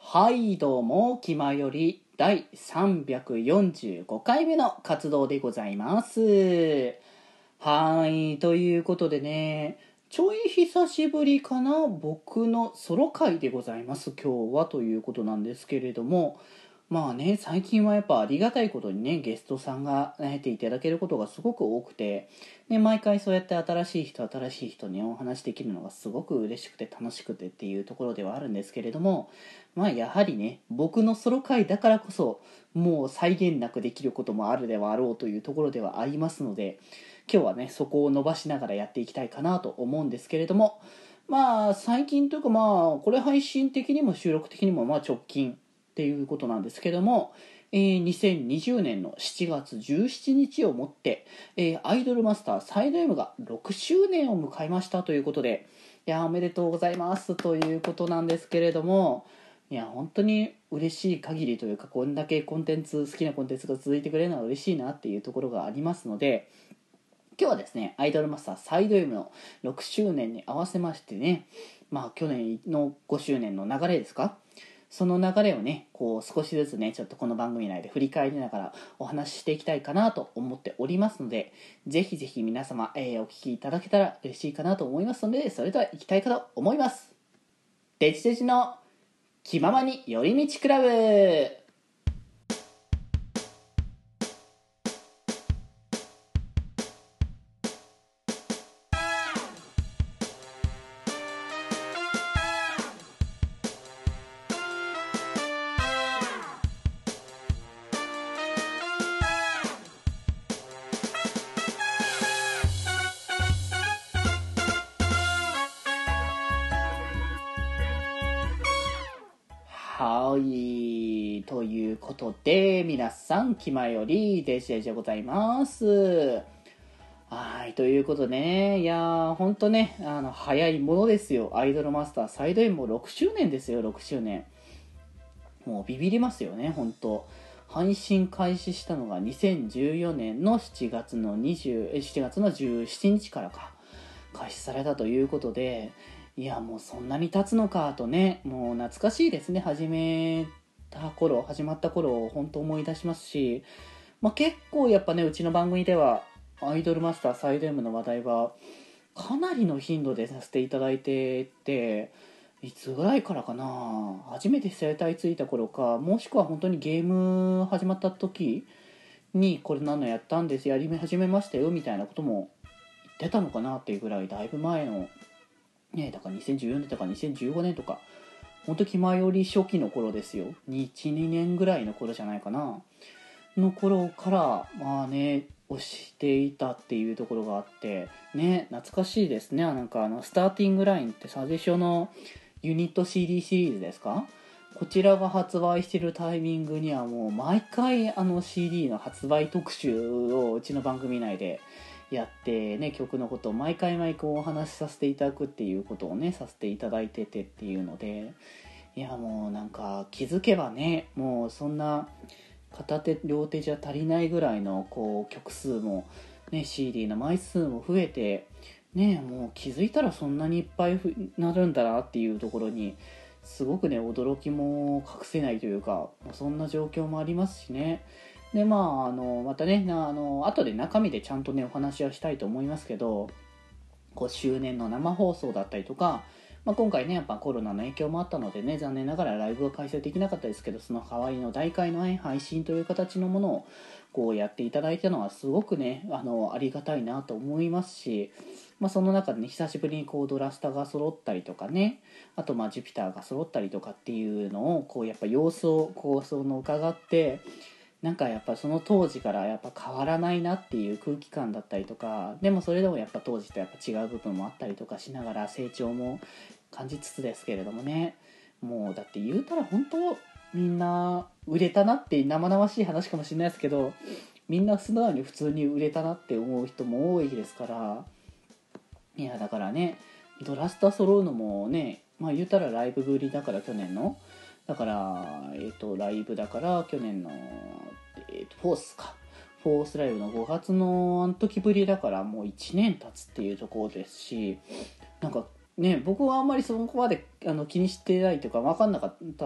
はいどうも、気まより第345回目の活動でございます。はい、ということでね、ちょい久しぶりかな、僕のソロ回でございます。今日はということなんですけれども、まあね、最近はやっぱありがたいことにね、ゲストさんが出ていただけることがすごく多くて、ね、毎回そうやって新しい人にお話できるのがすごく嬉しくて楽しくてっていうところではあるんですけれども、まあやはりね、僕のソロ回だからこそ、もう際限なくできることもあるではあろうというところではありますので、今日はね、そこを伸ばしながらやっていきたいかなと思うんですけれども、まあ最近というかまあ、これ配信的にも収録的にもまあ直近、っていうことなんですけども、2020年の7月17日をもって、アイドルマスターサイド M が6周年を迎えましたということで、いやおめでとうございますということなんですけれども、いや本当に嬉しい限りというか、こんだけ好きなコンテンツが続いてくれるのは嬉しいなっていうところがありますので、今日はですね、アイドルマスターサイド M の6周年に合わせましてね、まあ去年の5周年の流れですか、その流れをね、こう少しずつね、ちょっとこの番組内で振り返りながらお話ししていきたいかなと思っておりますので、ぜひぜひ皆様、お聞きいただけたら嬉しいかなと思いますので、それでは行きたいかと思います。デジデジの気ままに寄り道クラブ。はい、ということで皆さん気まよりデジデジでございます。はい、ということでね、いやーほんとね、早いものですよ。アイドルマスターサイド M も6周年ですよ。6周年もうビビりますよね、本当。配信開始したのが2014年の7月の17日からか開始されたということで、いやもうそんなに経つのかとね、もう懐かしいですね。始まった頃を本当思い出しますし、まあ、結構やっぱね、うちの番組ではアイドルマスターサイド M の話題はかなりの頻度でさせていただいてて、いつぐらいからかな、初めて生態ついた頃か、もしくは本当にゲーム始まった時にこれ何のやったんです、やり始めましたよみたいなことも言ってたのかなっていうぐらい、だいぶ前のね、だから2014年とか2015年とか、本当気前より初期の頃ですよ。2年ぐらいの頃じゃないかなの頃からまあね推していたっていうところがあってね、懐かしいですね。なんかスターティングラインってサジェショのユニット CD シリーズですか、こちらが発売してるタイミングにはもう毎回CD の発売特集をうちの番組内でやってね、曲のことを毎回お話しさせていただくっていうことをねさせていただいててっていうので、いやもうなんか気づけばね、もうそんな片手両手じゃ足りないぐらいのこう曲数も、ね、CD の枚数も増えて、ね、もう気づいたらそんなにいっぱいなるんだなっていうところにすごくね驚きも隠せないというか、そんな状況もありますしね。でまあまたね後で中身でちゃんとねお話はしたいと思いますけど、5周年の生放送だったりとか、今回ねやっぱコロナの影響もあったのでね、残念ながらライブは開催できなかったですけど、その代わりの大会の、ね、配信という形のものをこうやっていただいたのはすごくねありがたいなと思いますし、その中でね久しぶりにこうドラスタが揃ったりとかね、あとジュピターが揃ったりとかっていうのをこうやっぱ様子をこうその伺って、なんかやっぱその当時からやっぱ変わらないなっていう空気感だったりとか、でもそれでもやっぱ当時とやっぱ違う部分もあったりとかしながら成長も感じつつですけれどもね、もうだって言うたら本当みんな売れたなって生々しい話かもしれないですけど、みんな素直に普通に売れたなって思う人も多いですから、いやだからねドラスタ揃うのもね、言うたらライブぶりだから去年のだからライブだから去年のフォースライブの5月のあの時ぶりだからもう1年経つっていうところですし、なんかね僕はあんまりそこまで気にしてないというか分かんなかった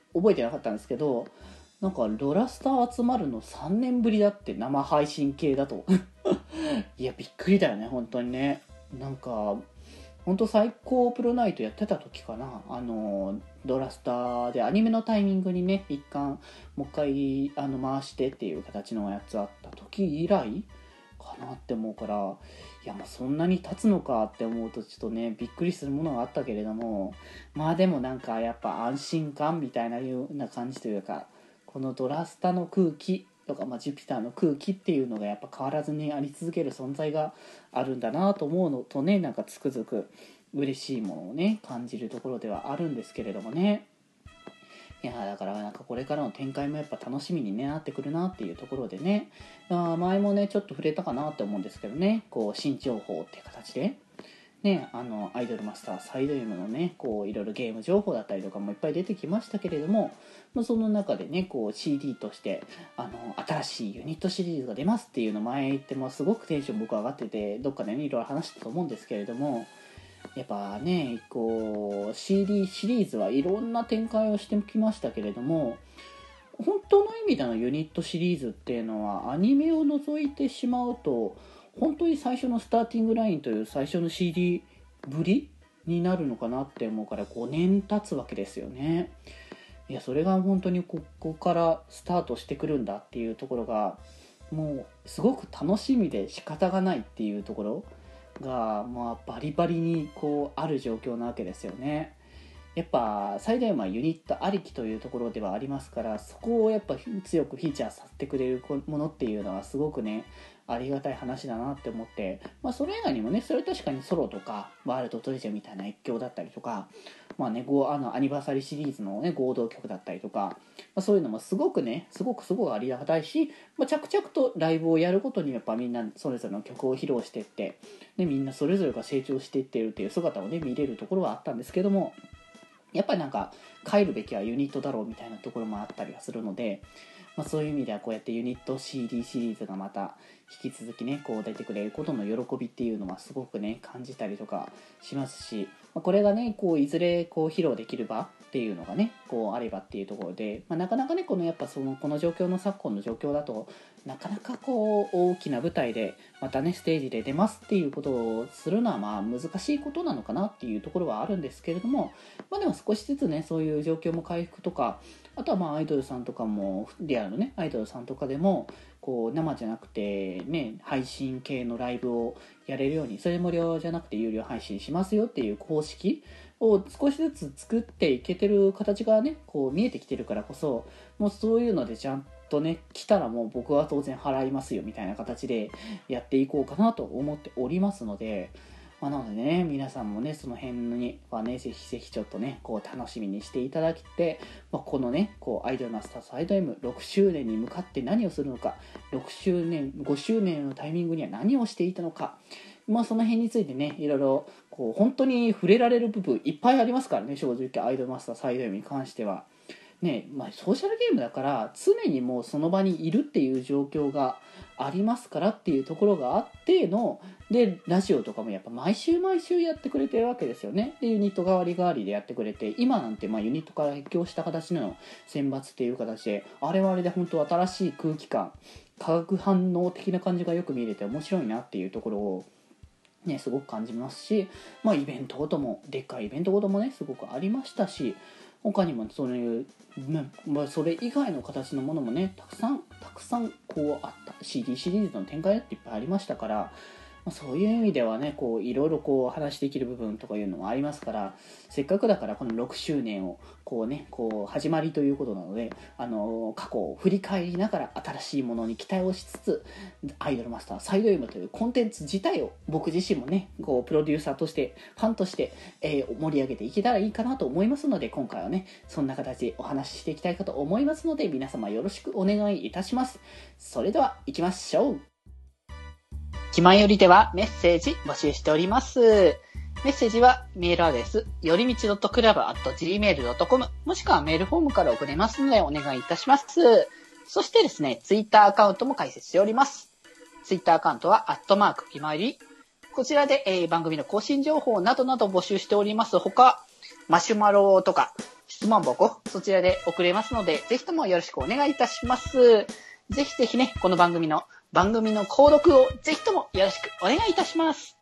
覚えてなかったんですけど、なんかドラスター集まるの3年ぶりだって、生配信系だと。いやびっくりだよね本当にね。なんか本当最高プロナイトやってた時かな、ドラスターでアニメのタイミングにね一貫もう一回回してっていう形のやつあった時以来かなって思うから、いやまあそんなに経つのかって思うとちょっとねびっくりするものがあったけれども、まあでもなんかやっぱ安心感みたいなような感じというか、このドラスタの空気とか、まあ、ジュピターの空気っていうのがやっぱ変わらずにあり続ける存在があるんだなと思うのとね、なんかつくづく嬉しいものをね感じるところではあるんですけれどもね。いやだからなんかこれからの展開もやっぱ楽しみに、ね、なってくるなっていうところでね、前もねちょっと触れたかなって思うんですけどね、こう新情報っていう形でね、アイドルマスターサイド M のねこういろいろゲーム情報だったりとかもいっぱい出てきましたけれども、その中でねこう CD として新しいユニットシリーズが出ますっていうの前言ってもすごくテンション僕上がってて、どっかでねいろいろ話したと思うんですけれども、やっぱねこう CD シリーズはいろんな展開をしてきましたけれども、本当の意味でのユニットシリーズっていうのはアニメを除いてしまうと本当に最初のスターティングラインという最初の CD ぶりになるのかなって思うから、5年経つわけですよね。いやそれが本当にここからスタートしてくるんだっていうところがもうすごく楽しみで仕方がないっていうところが、まあ、バリバリにこうある状況なわけですよね。やっぱ最大はユニットありきというところではありますから、そこをやっぱ強くフィーチャーさせてくれるものっていうのはすごくねありがたい話だなって思って、それ以外にもねそれは確かにソロとかワールドトレジャーみたいな越境だったりとか、アニバーサリーシリーズの、ね、合同曲だったりとか、そういうのもすごくありがたいし、着々とライブをやることにやっぱみんなそれぞれの曲を披露していって、みんなそれぞれが成長していっているっていう姿をね見れるところはあったんですけども、やっぱりなんか帰るべきはユニットだろうみたいなところもあったりはするので、そういう意味ではこうやってユニット CD シリーズがまた引き続きねこう出てくれることの喜びっていうのはすごくね感じたりとかしますし、これがねこういずれこう披露できる場っていうのがねこうあればっていうところで、なかなかねこのやっぱこの状況の昨今の状況だとなかなかこう大きな舞台でまたねステージで出ますっていうことをするのは難しいことなのかなっていうところはあるんですけれども、でも少しずつねそういう状況も回復とか、あとはアイドルさんとかもリアルのねアイドルさんとかでもこう生じゃなくてね配信系のライブをやれるように、それ無料じゃなくて有料配信しますよっていう公式を少しずつ作っていけてる形がねこう見えてきてるからこそ、もうそういうのでちゃんとね来たらもう僕は当然払いますよみたいな形でやっていこうかなと思っておりますので、なのでね皆さんもねその辺にはねぜひぜひちょっとねこう楽しみにしていただきて、このねこうアイドルマスターサイド M6 周年に向かって何をするのか、6周年5周年のタイミングには何をしていたのか、その辺についてねいろいろこう本当に触れられる部分いっぱいありますからね、正直アイドルマスターサイド M に関してはね、ソーシャルゲームだから常にもうその場にいるっていう状況がありますからっていうところがあってので、ラジオとかもやっぱ毎週やってくれてるわけですよね。でユニット代わり代わりでやってくれて、今なんてユニットから越境した形の選抜っていう形であれはあれで本当新しい空気感、化学反応的な感じがよく見れて面白いなっていうところをねすごく感じますし、イベントごともでっかいイベントごともねすごくありましたし、他にもそういう、それ以外の形のものもねたくさんこうあった CD シリーズの展開だっていっぱいありましたから、そういう意味ではねこういろいろこう話できる部分とかいうのもありますから、せっかくだからこの6周年をこう始まりということなので、過去を振り返りながら新しいものに期待をしつつ、アイドルマスターサイド M というコンテンツ自体を僕自身もねこうプロデューサーとしてファンとして、盛り上げていけたらいいかなと思いますので、今回はねそんな形でお話ししていきたいかと思いますので、皆様よろしくお願いいたします。それでは行きましょう。気まよりではメッセージ募集しております。メッセージはメールアドレスよりみち .club@gmail.com もしくはメールフォームから送れますのでお願いいたします。そしてですね、ツイッターアカウントも開設しております。ツイッターアカウントは気まより、こちらで、番組の更新情報などなど募集しております。他マシュマロとか質問箱、そちらで送れますので、ぜひともよろしくお願いいたします。ぜひぜひね、この番組の購読をぜひともよろしくお願いいたします。